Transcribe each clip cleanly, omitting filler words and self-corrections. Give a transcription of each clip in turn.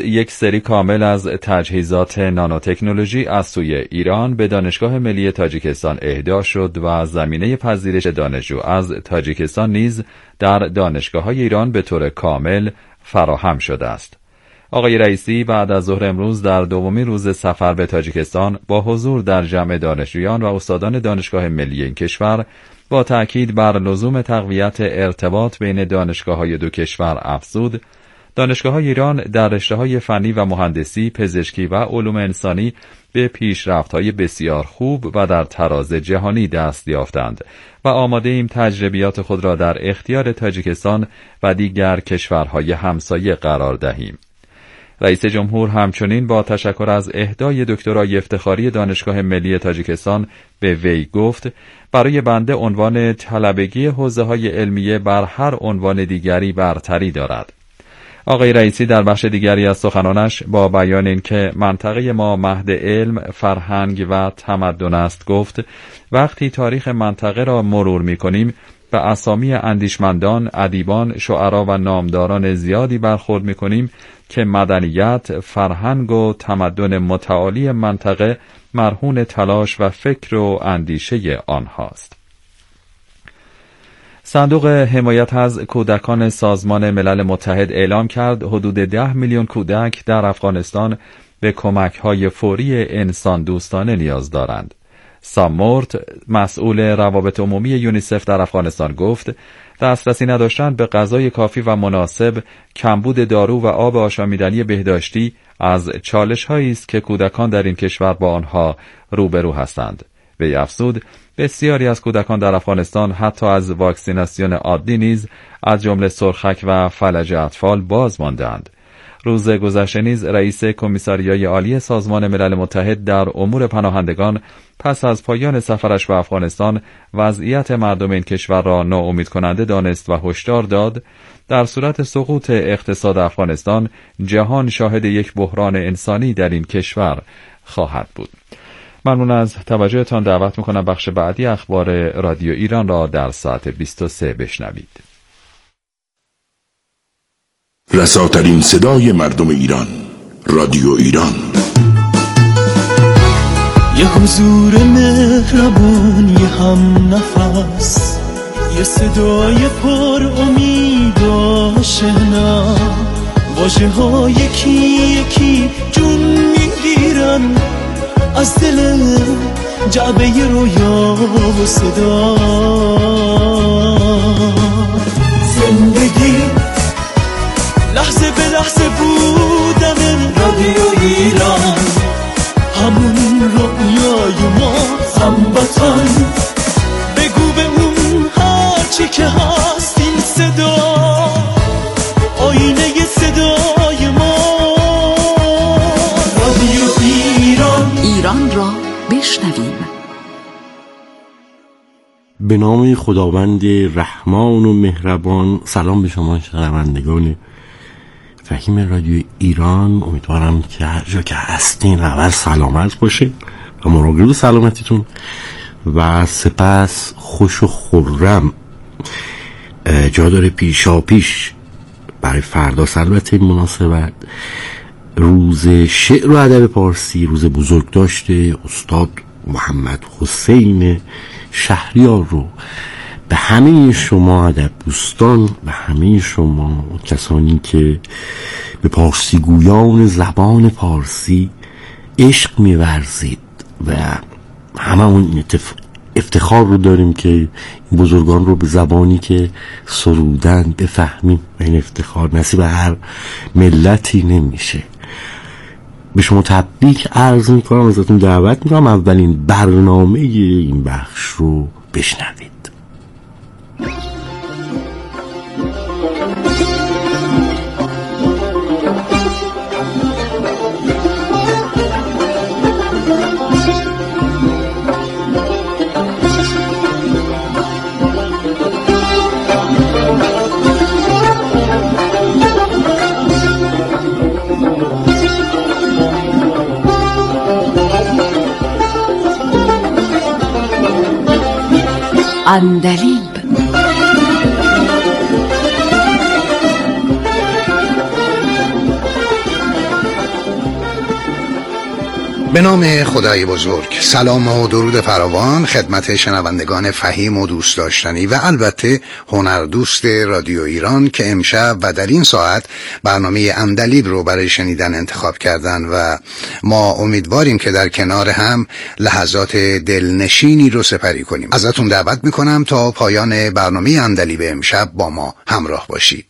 یک سری کامل از تجهیزات نانوتکنولوژی از سوی ایران به دانشگاه ملی تاجیکستان اهدا شد و زمینه پذیرش دانشجو از تاجیکستان نیز در دانشگاه‌های ایران به طور کامل فراهم شده است. آقای رئیسی بعد از ظهر امروز در دومین روز سفر به تاجیکستان با حضور در جمع دانشجویان و استادان دانشگاه ملی این کشور با تأکید بر لزوم تقویت ارتباط بین دانشگاه‌های دو کشور افزود، دانشگاه‌های ایران در رشته‌های فنی و مهندسی، پزشکی و علوم انسانی به پیشرفت‌های بسیار خوب و در تراز جهانی دست یافتند و آماده ایم تجربیات خود را در اختیار تاجیکستان و دیگر کشورهای همسایه قرار دهیم. رئیس جمهور همچنین با تشکر از اهدای دکترای افتخاری دانشگاه ملی تاجیکستان به وی گفت برای بنده عنوان طلبگی حوزه‌های علمیه بر هر عنوان دیگری برتری دارد. آقای رئیسی در بخش دیگری از سخنانش با بیان اینکه منطقه ما مهد علم، فرهنگ و تمدن است گفت وقتی تاریخ منطقه را مرور می‌کنیم به اسامی اندیشمندان، ادیبان، شعرا و نامداران زیادی برخورد می‌کنیم که مدنیت، فرهنگ و تمدن متعالی منطقه مرهون تلاش و فکر و اندیشه آنهاست. صندوق حمایت از کودکان سازمان ملل متحد اعلام کرد حدود 10 میلیون کودک در افغانستان به کمک‌های فوری انسان دوستانه نیاز دارند. سام مورت، مسئول روابط عمومی یونیسف در افغانستان گفت دسترسی نداشتن به غذای کافی و مناسب، کمبود دارو و آب آشامیدنی بهداشتی از چالش‌هایی است که کودکان در این کشور با آنها روبرو هستند. وی افزود بسیاری از کودکان در افغانستان حتی از واکسیناسیون عادی نیز از جمله سرخک و فلج اطفال باز ماندند. روز گذشته نیز رئیس کمیساریای عالی سازمان ملل متحد در امور پناهندگان پس از پایان سفرش به افغانستان وضعیت مردم این کشور را ناامید کننده دانست و هشدار داد در صورت سقوط اقتصاد افغانستان جهان شاهد یک بحران انسانی در این کشور خواهد بود. ممنون از توجهتان. دعوت میکنم بخش بعدی اخبار رادیو ایران را در ساعت 23 بشنوید. رساترین صدای مردم ایران، رادیو ایران. یه حضور مهربان، یه هم نفس، یه صدای پر امید و شنا، واژه ها یکی یکی جون میگیرن از دل جعبه رویا و صدا. زندگی لحظه به لحظه بودن رادیو ایران، همون رویای ما، هموطن. بگو به اون هرچی که هست این صدا، آینه صدای ما. رادیو ایران، ایران را بشنویم. به نام خداوند رحمان و مهربان. سلام به شما شنوندگان فهیم رادیو ایران. امیدوارم که هر جا که هستین اول سلامت باشه و مراقب سلامتیتون و سپس خوش و خرم. جا داره پیشا پیش برای فردا البته مناسبت روز شعر و ادب پارسی، روز بزرگ داشته استاد محمد حسین شهریار رو به همه شما ادب دوستان و همه شما کسانی که به پارسی گویان زبان پارسی عشق می‌ورزید و هممون افتخار رو داریم که این بزرگان رو به زبانی که سرودن بفهمیم و این افتخار نصیب هر ملتی نمیشه. به شما تبریک عرض میکنم، ازتون دعوت میکنم اولین برنامه این بخش رو بشنوید. عندلیب. به نام خدای بزرگ. سلام و درود فراوان خدمت شنوندگان فهیم و دوست داشتنی و البته هنردوست رادیو ایران که امشب و در این ساعت برنامه عندلیب رو برای شنیدن انتخاب کردن و ما امیدواریم که در کنار هم لحظات دلنشینی رو سپری کنیم. ازتون دعوت میکنم تا پایان برنامه عندلیب امشب با ما همراه باشید.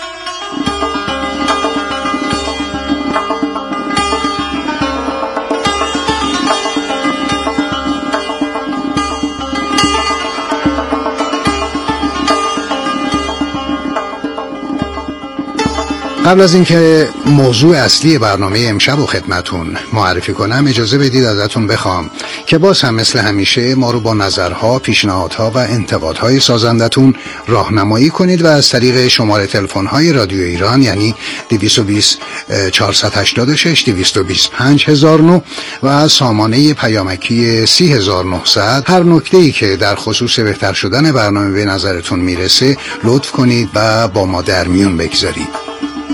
قبل از اینکه موضوع اصلی برنامه امشب و خدمتون معرفی کنم، اجازه بدید ازتون بخوام که باز هم مثل همیشه ما رو با نظرها، پیشنهادها و انتقادهای سازندتون راهنمایی کنید و از طریق شماره تلفن‌های رادیو ایران یعنی 220 486 225 1009 و سامانه پیامکی 30900 هر نکته‌ای که در خصوص بهتر شدن برنامه به نظرتون میرسه لطف کنید و با ما در میون بگذارید.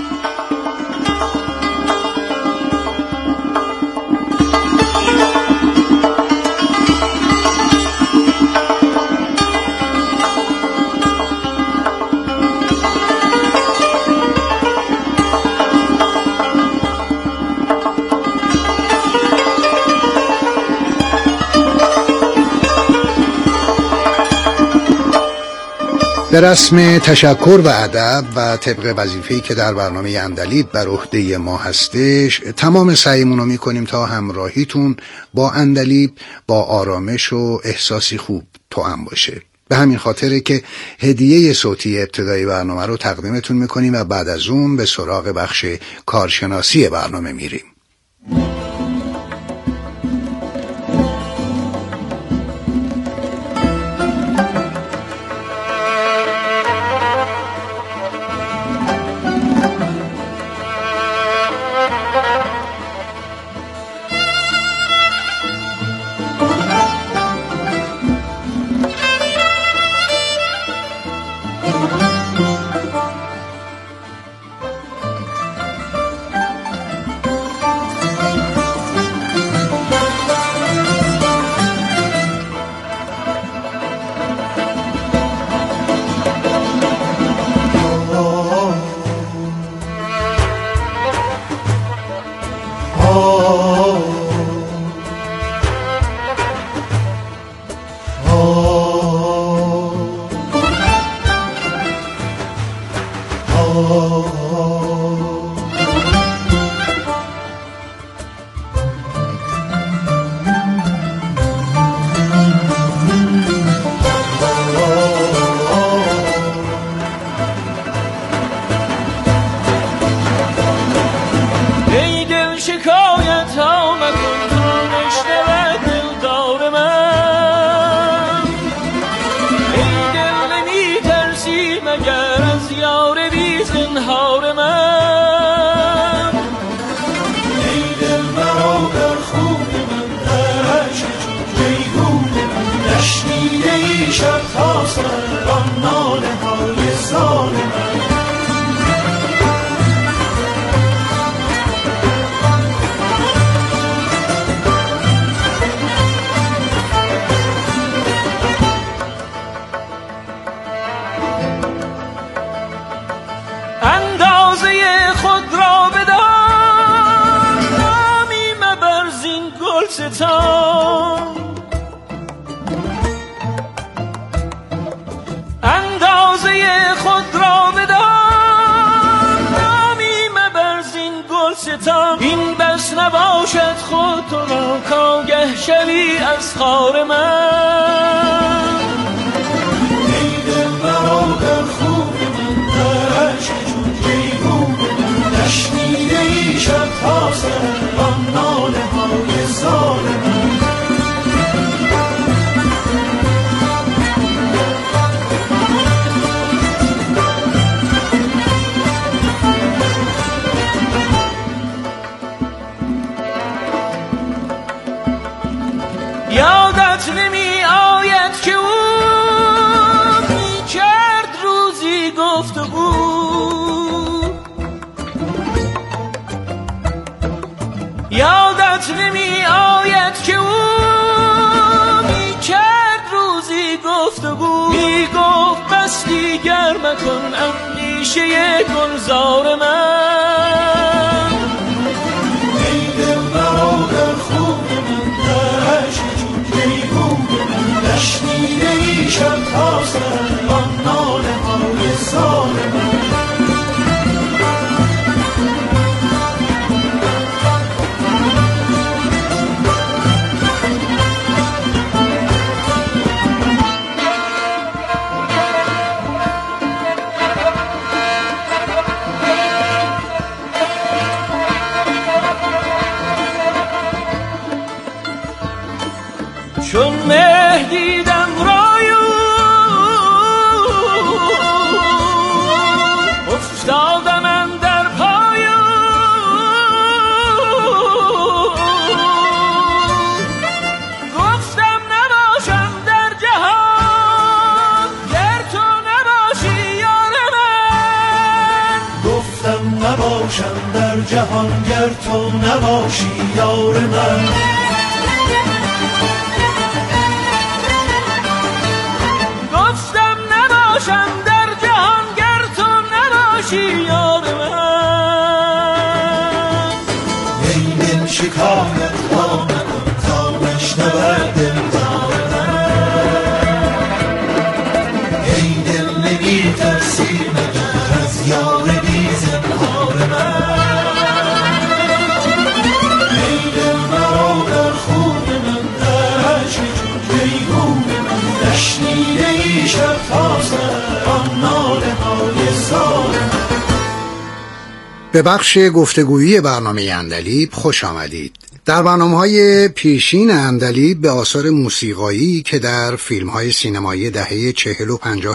در رسم تشکر و ادب و طبق وظیفه‌ای که در برنامه عندلیب بر عهده ما هستش، تمام سعیمون رو می‌کنیم تا همراهیتون با عندلیب با آرامش و احساسی خوب توأم باشه. به همین خاطره که هدیه صوتی ابتدای برنامه رو تقدیمتون می‌کنیم و بعد از اون به سراغ بخش کارشناسی برنامه میریم. این بس نباشد خود تو را کاگه شوی از خار من. ای دل مرا در خوب من در عشق چون جیگون من نشنیده ای شب تا سر آن ناله های زال من. یادت نمی آید که او می کرد روزی گفتگو، یادت یادت نمی آید که او می کرد روزی گفتگو، می گفت بس دیگر مکن اندیشه گلزار من. ای دل برادر خوب من دشت چون کیهون من، نشنیده ای شب تا سر آن ناله های زار من. چون مه دیدم رایو افتادم اندر پایو، گفتم نباشم در جهان گر تو نباشی یار من، گفتم نباشم در جهان گر تو نباشی یار من. در جهان گر تو نباشی یار من. ای دل شکایت ها نکن تا نشنود دلدار من، ای دل نمی ترسی مگر از یار بی زنهار من، ای دل برادر خوب من دشت چون کیهون من، نشنیده ای شب تا سر به بخش گفتگویی برنامه عندلیب خوش آمدید. در برنامه‌های پیشین عندلیب به آثار موسیقایی که در فیلم‌های سینمایی دهه 40 و 50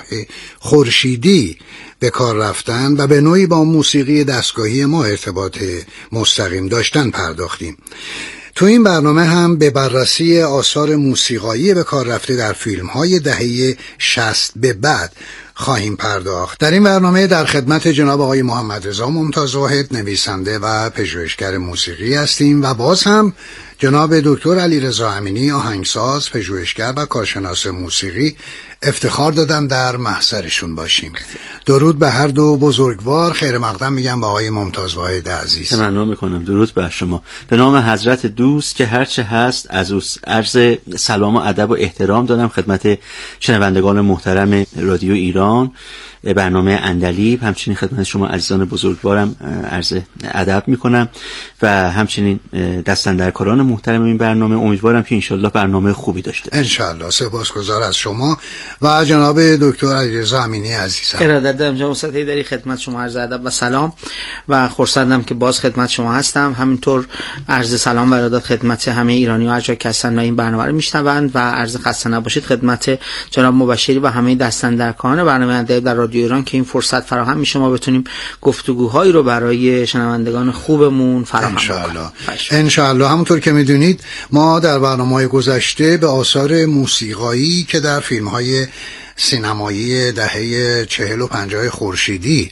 خورشیدی به کار رفتن و به نوعی با موسیقی دستگاهی ما ارتباط مستقیم داشتن پرداختیم. تو این برنامه هم به بررسی آثار موسیقایی به کار رفته در فیلم‌های دهه 60 به بعد خواهیم پرداخت. در این برنامه در خدمت جناب آقای محمد رضا ممتاز واحد، نویسنده و پژوهشگر موسیقی هستیم و باز هم جناب دکتر علیرضا امینی، آهنگساز، پژوهشگر و کارشناس موسیقی، افتخار دادم در محضرشون باشیم. درود به هر دو بزرگوار. خیر مقدم میگم به آقای ممتاز واحد عزیز. تمنا میکنم. درود بر شما. به نام حضرت دوست که هرچه هست از او عرض سلام و ادب و احترام دارم خدمت شنوندگان محترم رادیو ایران، برنامه عندلیب، همچنین خدمت شما عزیزان بزرگوارم عرض ادب میکنم و همچنین دستاندرکاران محترم این برنامه. امیدوارم که انشالله برنامه خوبی داشته باشیم. انشالله. سپاسگزار از شما و جناب دکتر علیرضا امینی عزیزم. ارادت دارم جناب استاد داری خدمت شما عرض ادب و سلام و خرسندم که باز خدمت شما هستم. همینطور عرض سلام و ارادت خدمت همه ایرانی ها هر جا که هستن و این برنامه رو میشنوند و عرض خسته نباشید خدمت جناب مبشری و همه دستاندرکاران برنامه عندلیب در رادیو ایران که این فرصت فراهم میشه ما بتونیم گفتگوهایی رو برای شنوندگان خوبمون فراهم کنیم. انشالله. همونطور که میدونید ما در برنامه‌های گذشته به آثار موسیقایی که در فیلم‌های سینمایی دهه 40 و 50 خورشیدی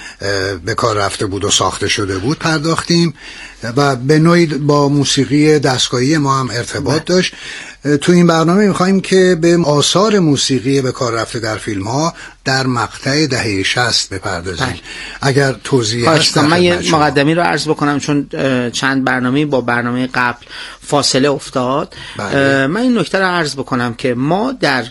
به کار رفته بود و ساخته شده بود پرداختیم و به نوعی با موسیقی دستگاهی ما هم ارتباط داشت. تو این برنامه می‌خوایم که به آثار موسیقی به کار رفته در فیلم‌ها در مقطع دهه 60 بپردازیم. اگر توضیح هست من یه مقدمی رو عرض بکنم چون چند برنامه با برنامه قبل فاصله افتاد. من این نکته رو عرض بکنم که ما در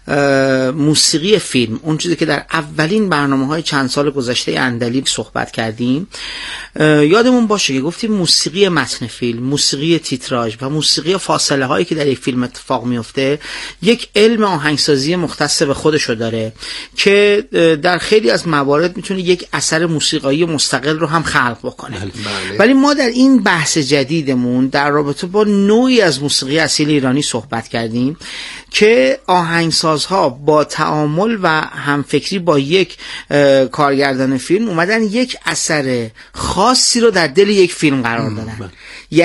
موسیقی فیلم، اون چیزی که در اولین برنامه‌های چند سال گذشته عندلیب صحبت کردیم، یادمون باشه که گفتیم موسیقی متن فیلم، موسیقی تیتراژ و موسیقی فاصله هایی که در یک فیلم اتفاق میفته یک علم آهنگسازی مختص به خودشو داره که در خیلی از موارد میتونه یک اثر موسیقایی مستقل رو هم خلق بکنه. ولی ما در این بحث جدیدمون در رابطه با نوعی از موسیقی اصیل ایرانی صحبت کردیم که آهنگسازها با تعامل و همفکری با یک کارگردان فیلم اومدن یک اثر خاصی رو در دل یک فیلم قرار دادن. یعنی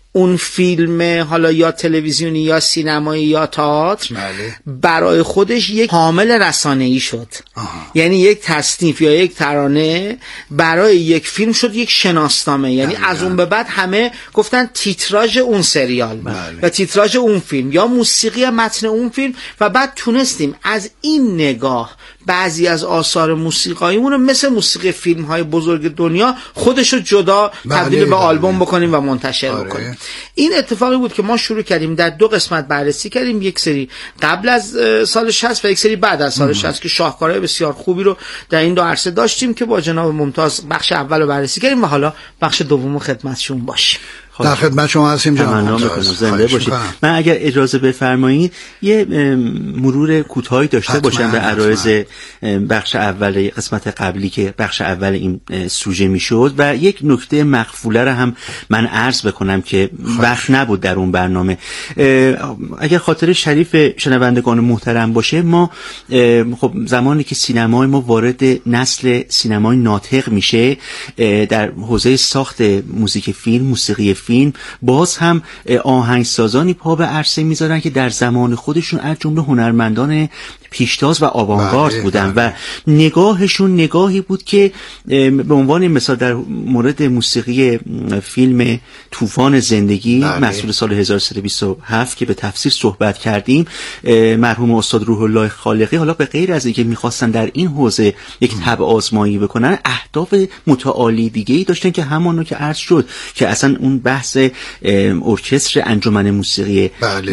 اون فیلم حالا یا تلویزیونی یا سینمایی یا تئاتر برای خودش یک حامل رسانه‌ای شد. یعنی یک تصنیف یا یک ترانه برای یک فیلم شد یک شناسنامه. یعنی از اون به بعد همه گفتن تیتراژ اون سریال یا تیتراژ اون فیلم یا موسیقی متن اون فیلم، و بعد تونستیم از این نگاه بعضی از آثار موسیقاییمون رو مثل موسیقی فیلم‌های بزرگ دنیا خودشو جدا تبدیل به آلبوم بکنیم و منتشر بکنیم. این اتفاقی بود که ما شروع کردیم در 2 قسمت بررسی کردیم، یک سری قبل از سال 60 و یک سری بعد از سال 60 که شاهکارهای بسیار خوبی رو در این 2 عرصه داشتیم که با جناب ممتاز بخش اول رو بررسی کردیم و حالا بخش دوم خدمتشون باشیم. در خدمت شما هستیم جناب. زنده باشید. من اگر اجازه بفرمایید یه مرور کوتاهی داشته باشم به عرایض بخش اول قسمت قبلی که بخش اول این سوژه میشد و یک نکته مخفوله رو هم من عرض بکنم که وقت نبود در اون برنامه. اگر خاطر شریف شنوندگان محترم باشه، ما خب زمانی که سینمای ما وارد نسل سینمای ناطق میشه در حوزه ساخت موزیک فیلم، موسیقی فیلم، باز هم آهنگسازانی پا به عرصه میذارن که در زمان خودشون از جمله هنرمندان پیشتاز و آوانگارد بودن و نگاهشون نگاهی بود که به عنوان مثال در مورد موسیقی فیلم طوفان زندگی محصول سال 1327 که به تفصیل صحبت کردیم، مرحوم استاد روح الله خالقی حالا به غیر از اینکه میخواستن در این حوزه یک تبع آزمایی بکنن، اهداف متعالی دیگه‌ای داشتن که همونو که عرض شد که اصلا اون بحث ارکستر انجمن موسیقی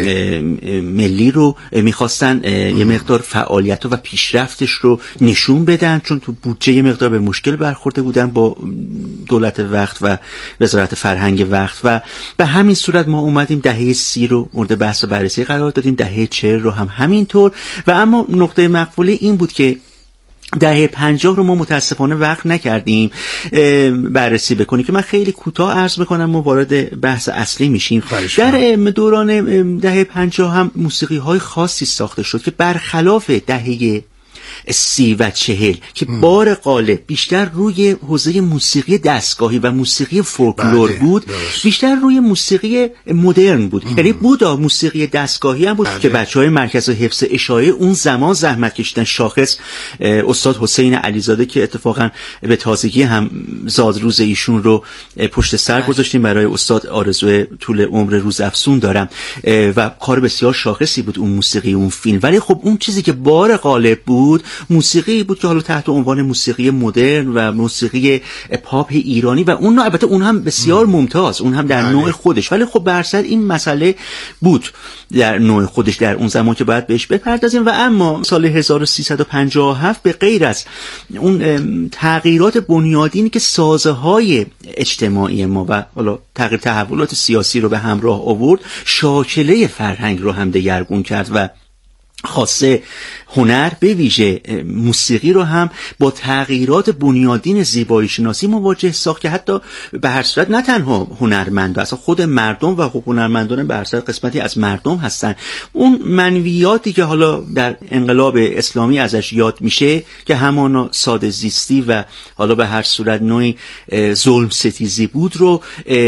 ملی رو میخواستن یه مقدار فعالیت و پیشرفتش رو نشون بدن، چون تو بودجه یه مقدار به مشکل برخورده بودن با دولت وقت و وزارت فرهنگ وقت و به همین صورت ما اومدیم دهه 30 رو مورد بحث و بررسی قرار دادیم، دهه 40 رو هم همینطور. و اما نقطه مقبوله این بود که دهه 50 رو ما متاسفانه وقت نکردیم بررسی بکنیم که من خیلی کوتاه عرض میکنم، ما وارد بحث اصلی میشیم. در دوران دهه 50 هم موسیقی های خاصی ساخته شد که برخلاف دهه 30 و 40 که بار غالب بیشتر روی حوزه موسیقی دستگاهی و موسیقی فولکلور بود، بیشتر روی موسیقی مدرن بود. یعنی بودا موسیقی دستگاهی هم بود که بچهای مرکز حفظ اشاعه اون زمان زحمت کشیدن. شاخص استاد حسین علیزاده که اتفاقا به تازگی هم زادروز ایشون رو پشت سر گذاشتیم برای استاد آرزوی طول عمر روزافزون دارم و کار بسیار شاخصی بود اون موسیقی اون فیلم. ولی خب اون چیزی که بار غالب بود موسیقی بود که حالا تحت عنوان موسیقی مدرن و موسیقی پاپ ایرانی و اون البته اون هم بسیار ممتاز، اون هم در نوع خودش، ولی خب برصد این مسئله بود در نوع خودش در اون زمان که باید بهش بپردازیم. و اما سال 1357 به غیر از اون تغییرات بنیادینی که سازه‌های اجتماعی ما و حالا تغییر تحولات سیاسی رو به همراه آورد، شاکله فرهنگ رو هم دگرگون کرد و خاصه هنر به ویژه موسیقی رو هم با تغییرات بنیادین زیبایی شناسی مواجه ساخت که حتی به هر صورت نه تنها هنرمندا، اصلا خود مردم و هنرمندان به هر صورت قسمتی از مردم هستن، اون منویاتی که حالا در انقلاب اسلامی ازش یاد میشه که همانا ساده زیستی و حالا به هر صورت نوعی ظلم ستیزی بود رو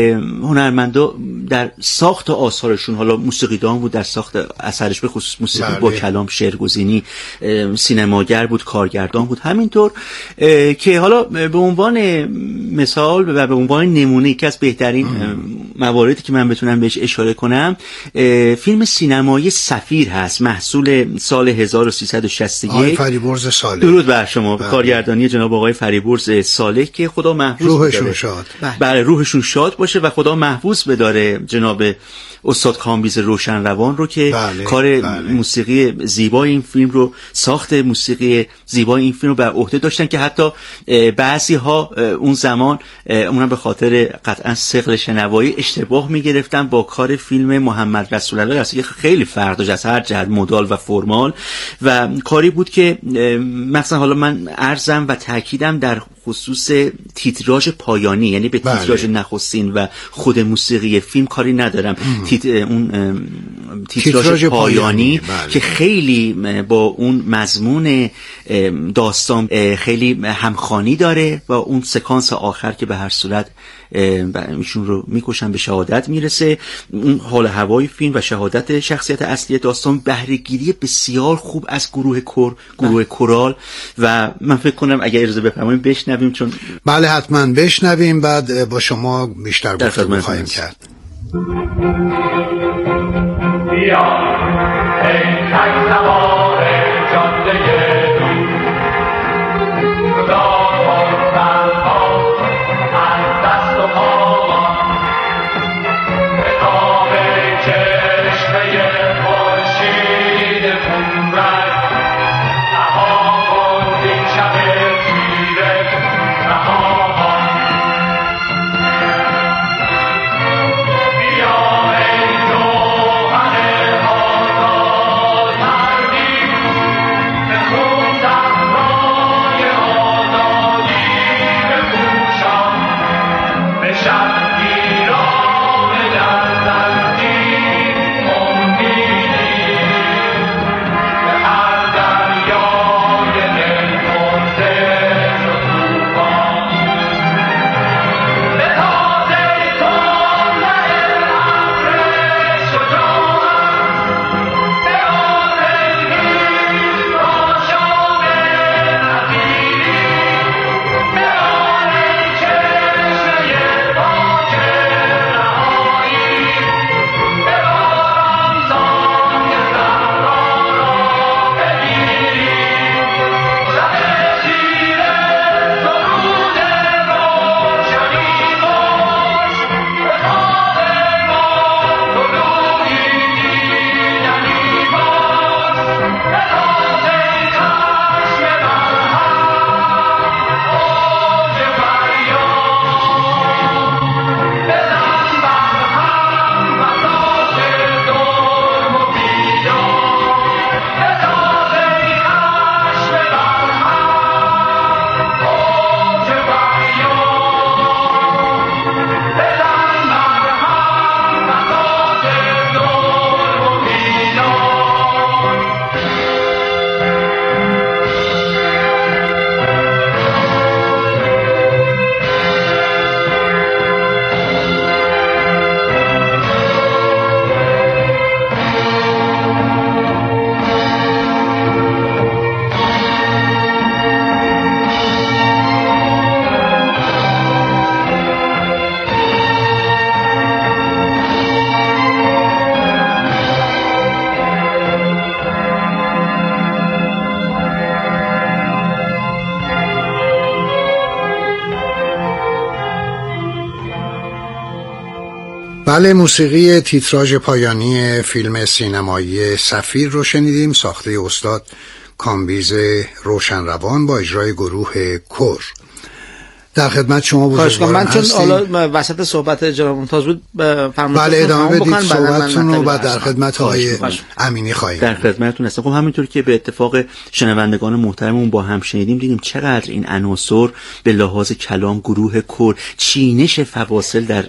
هنرمندا در ساخت آثارشون، حالا موسیقیدان بود در ساخت اثرش، به خصوص موسیقی با کلام، شعرگزینی، سینماگر بود، کارگردان بود، همینطور که حالا به عنوان مثال و به عنوان نمونه یکی از بهترین مواردی که من بتونم بهش اشاره کنم فیلم سینمایی سفیر هست، محصول سال 1361 آقای فریبرز صالح. درود بر شما. کارگردانی جناب آقای فریبرز صالح که خدا محفوظ روحشون شاد. بله روحشون شاد باشه و خدا محفوظ بداره جناب استاد کامبیز روشن روان رو که کار موسیقی زیبای این فیلم رو، ساخت موسیقی زیبای این فیلم رو بر عهده داشتن که حتی بعضی ها اون زمان اونم به خاطر قطعا ثقل شنوایی اشتباه میگرفتن با کار فیلم محمد رسول الله، که خیلی فرق داشت از هر جهت مدال و فرمال و کاری بود که مثلا حالا من عرضم و تاکیدم در خصوص تیتراژ پایانی، یعنی به تیتراژ نخستین و خود موسیقی فیلم کاری ندارم. اون تیتراژ پایانی که خیلی با اون مضمون داستان خیلی همخوانی داره و اون سکانس آخر که به هر صورت ایشون رو میکشن به شهادت میرسه، اون حال هوای فیلم و شهادت شخصیت اصلی داستان، بهره‌گیری بسیار خوب از گروه کورال. و من فکر کنم اگر اجازه بفرمایید بشنویم، چون بله حتما بشنویم، بعد با شما بیشتر گفتگو خواهیم کرد. بیا ای تک سوار جاده بله، موسیقی تیتراژ پایانی فیلم سینمایی سفیر رو شنیدیم، ساخته استاد کامبیز روشنروان با اجرای گروه کور. در خدمت شما بزرگواران من چون هستیم. حالا وسط صحبت جناب ممتاز بود بله ادامه بدید صحبتتون رو و در خدمت آقای امینی خواهیم. در خدمتتون هستم. خب همینطور که به اتفاق شنوندگان محترممون با هم شنیدیم، دیدیم چقدر این عناصر به لحاظ کلام، گروه کور، چینش فواصل در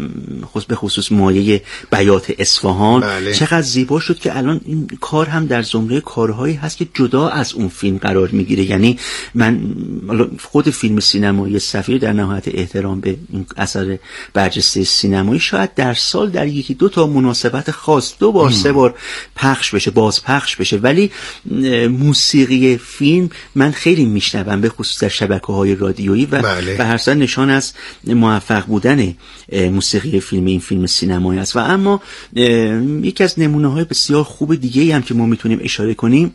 به خصوص مایه بیات اصفهان چقدر زیبا شد که الان این کار هم در زمره کارهایی هست که جدا از اون فیلم قرار میگیره. یعنی من خود فیلم سینمایی سفیر در نهایت احترام به این اثر برجسته سینمایی شاید در سال در یکی دو تا مناسبت خاص 2 بار 3 بار پخش بشه، باز پخش بشه، ولی موسیقی فیلم من خیلی میشنوم، به خصوص در شبکه‌های رادیویی و به هر صورت نشان از موفق بودن موسیقی فیلم این فیلم سینمایی است. و اما یکی از نمونه‌های بسیار خوب دیگه‌ای هم که ما میتونیم اشاره کنیم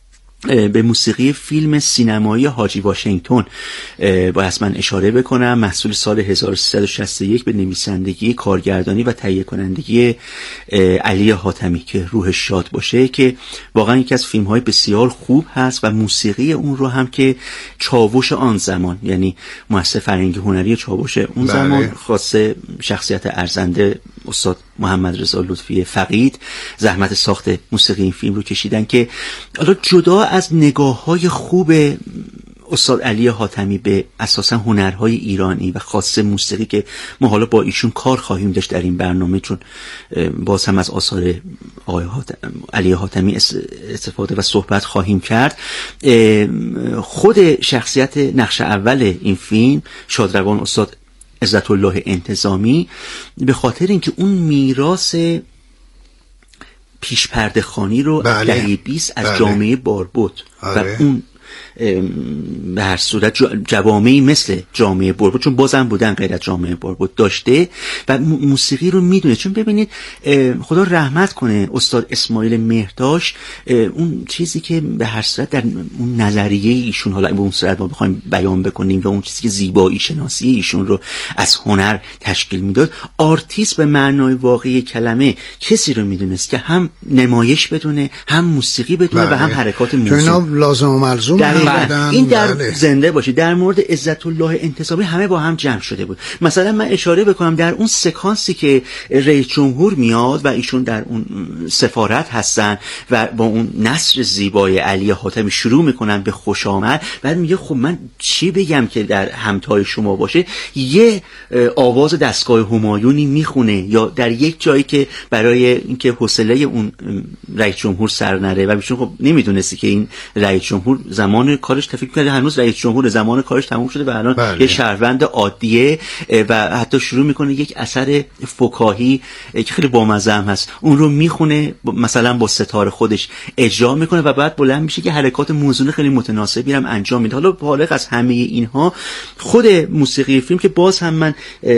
به موسیقی فیلم سینمایی حاجی واشنگتن باید من اشاره بکنم، محصول سال 1361 به نویسندگی، کارگردانی و تهیه کنندگی علی حاتمی که روحش شاد باشه، که واقعا یکی از فیلم‌های بسیار خوب هست و موسیقی اون رو هم که چاوش آن زمان، یعنی مؤسسه فرهنگی هنری چاوش اون زمان خاصه شخصیت ارزنده استاد محمد رضا لطفی فقید زحمت ساخت موسیقی این فیلم رو کشیدن، که حالا جدا از نگاه‌های خوب استاد علی حاتمی به اساسا هنرهای ایرانی و خاصه موسیقی که ما حالا با ایشون کار خواهیم داشت در این برنامه، چون باز هم از آثار آقای علی حاتمی استفاده و صحبت خواهیم کرد. خود شخصیت نقش اول این فیلم شادروان استاد عزت الله انتظامی به خاطر اینکه اون میراث پیش پرده خوانی رو دهه 20 از جامعه باربد و اون به هر صورت جوامعی مثل جامعه باربد، چون بازم بودن غیر از جامعه باربد، داشته و موسیقی رو میدونه. چون ببینید خدا رحمت کنه استاد اسماعیل مهرداشت، اون چیزی که به هر صورت در اون نظریه ایشون، حالا به اون صورت ما بخوایم بیان بکنیم، و اون چیزی که زیبایی شناسی ایشون رو از هنر تشکیل میداد، آرتیست به معنای واقعی کلمه کسی رو میدونست که هم نمایش بدونه، هم موسیقی بدونه و هم حرکات موسیقی. اینا لازم و ملزوم این در زنده باشه. در مورد عزت الله انتظامی همه با هم جمع شده بود. مثلا من اشاره بکنم در اون سکانسی که رئیس جمهور میاد و ایشون در اون سفارت هستن و با اون نثر زیبای علی حاتمی شروع میکنن به خوش آمد، بعد میگه خب من چی بگم که در همتای شما باشه، یه آواز دستگاه همایونی میخونه، یا در یک جایی که برای اینکه حوصله اون رئیس جمهور سر نره و ایشون خب نمیدونستی که این رئیس جمهور زمان کارش تفکر کرده هنوز رئیس جمهور، زمان کارش تموم شده و الان یه شهروند عادیه و حتی شروع میکنه یک اثر فکاهی که خیلی بامزه هم هست اون رو میخونه، مثلا با ستاره خودش اجرا میکنه و بعد بلند میشه که حرکات موزون خیلی متناسبی هم انجام میده. حالا بالغ از همه اینها خود موسیقی فیلم که باز هم من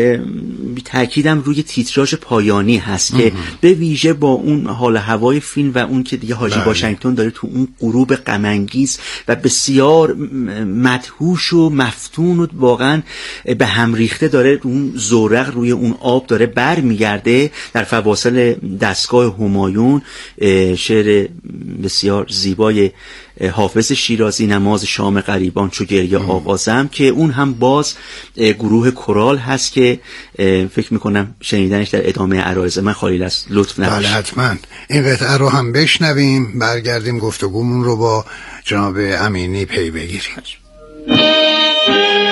تاکیدم روی تیتراژ پایانی هست که به ویژه با اون حال هوای فیلم و اون که دیگه حاجی واشنگتن داره تو اون غروب غم انگیز و بسیار مدهوش و مفتون و واقعا به هم ریخته داره اون زورق روی اون آب داره بر میگرده، در فواصل دستگاه همایون شعر بسیار زیبای حافظ شیرازی، نماز شام غریبان چو گریه آغازم، که اون هم باز گروه کورال هست که فکر میکنم شنیدنش در ادامه عرایض من خالی از لطف نباشه. بله حتما این قطعه رو هم بشنویم، برگردیم گفتگومون رو با جناب امینی پی بگیریم.